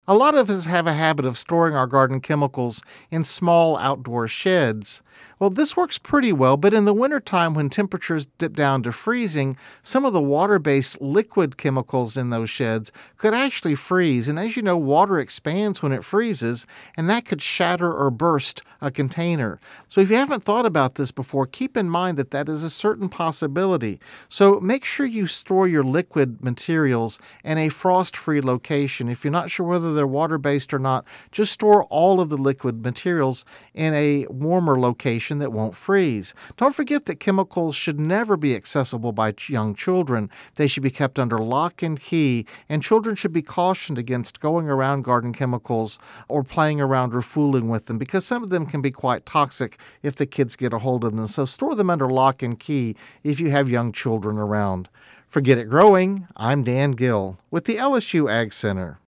A lot of us have a habit of storing our garden chemicals in small outdoor sheds. Well, this works pretty well, but in the wintertime when temperatures dip down to freezing, some of the water-based liquid chemicals in those sheds could actually freeze. And as you know, water expands when it freezes, and that could shatter or burst a container. So if you haven't thought about this before, keep in mind that that is a certain possibility. So make sure you store your liquid materials in a frost-free location. If you're not sure whether they're water-based or not, just store all of the liquid materials in a warmer location that won't freeze. Don't forget that chemicals should never be accessible by young children. They should be kept under lock and key, and children should be cautioned against going around garden chemicals or playing around or fooling with them because some of them can be quite toxic if the kids get a hold of them. So store them under lock and key if you have young children around. For Get It Growing, I'm Dan Gill with the LSU Ag Center.